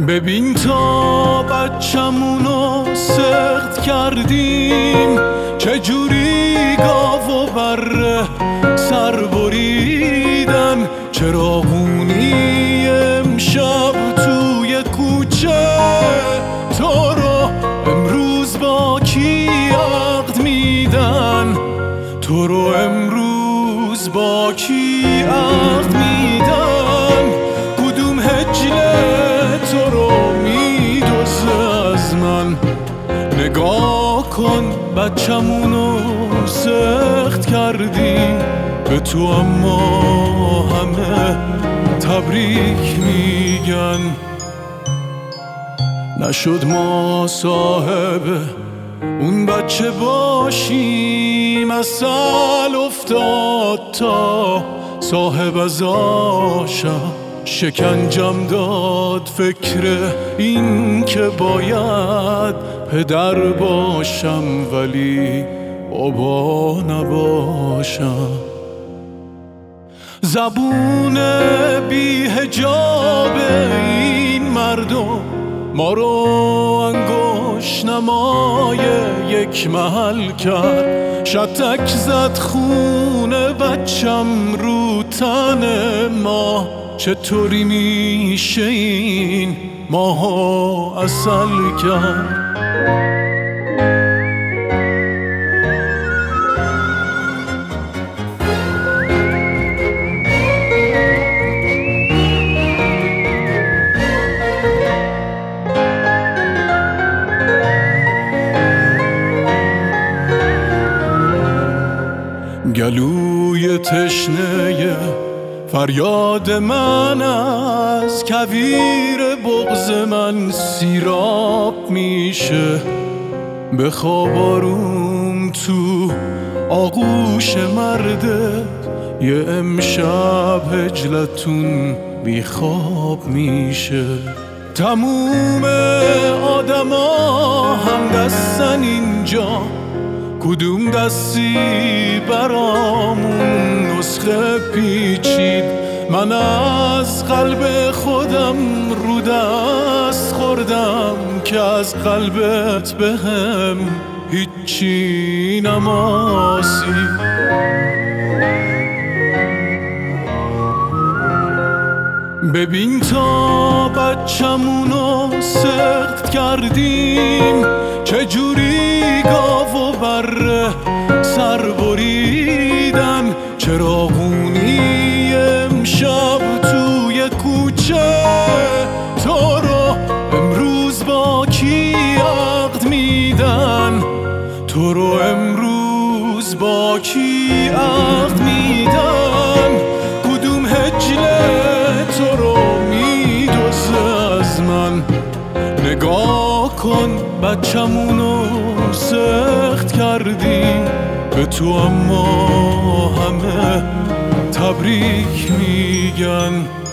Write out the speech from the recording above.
ببین تا بچمونو سخت کردیم، چجوری گاو و بره سر بریدن. چراغونی امشب توی کوچه، تو رو امروز با کی عقد میدن؟ تو رو امروز با کی عقد میدن؟ کدوم هجله تو رو میدوزه از من؟ نگاه کن بچمونو سخت کردیم به تو، اما همه تبریک میگن. نشد ما صاحب اون بچه باشیم، اصل افتاد تا صاحب از آشم شکنجم داد. فکر این که باید پدر باشم ولی بابا نباشم. زبون بی حجاب این مردم ما رو انگشت نمای یک محل کرد. شتک زد خون بچم رو تن ما، چطوری میشه این ماها عسل کرد؟ گلوی تشنه فریاد من از کویر بغض من سیراب میشه. بخواب آروم تو آغوش مردت، یه امشب هجلتون بیخواب میشه. تموم آدما هم دستن اینجا، کدوم دستی برامون نسخه پیچید؟ من از قلب خودم رو دست خوردم که از قلبت بهم هیچی نماسید. ببین تا بچمونو سخت کردیم، چجوری گاو و بره سر بریدن. چراغونی امشب توی کوچه، تو رو امروز با کی عقد میدن؟ تو رو امروز با کی عقد میدن؟ کدوم هجله تو رو میدوزه از من؟ نگاه کن بچمونو سخت کردیم به تو، اما همه تبریک میگن.